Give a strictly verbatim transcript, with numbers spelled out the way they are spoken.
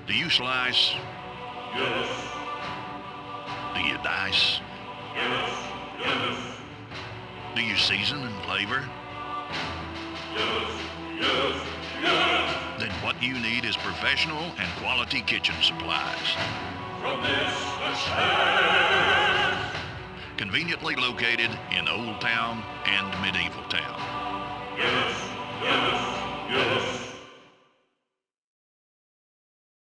Do you slice? Yes. Do you dice? Yes. Yes. Do you season and flavor? Yes. Yes. Yes. Then what you need is professional and quality kitchen supplies. From this the chance. Conveniently located in Old Town and Medieval Town. Yes. Yes. Yes.